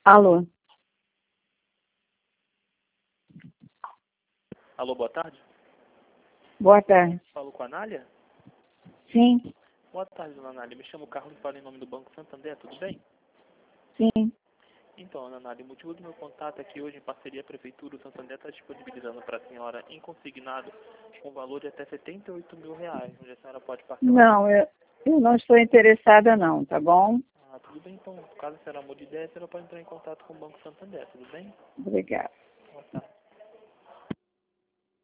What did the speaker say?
Alô? Alô, boa tarde. Boa tarde. Falo com a Anália? Sim, Boa tarde, dona Anália. Me chamo Carlos e falo em nome do Banco Santander, tudo bem? sim. Então, dona Anália, o motivo do meu contato é que hoje, em parceria a Prefeitura, o Santander está disponibilizando para a senhora em consignado com valor de até R$ 78.000, onde a senhora pode parcelar. Não, eu não estou interessada não, tá bom? Ah, tudo bem, então, caso a senhora mude de ideia, a senhora pode entrar em contato com o Banco Santander, tudo bem? Obrigada. Boa tarde.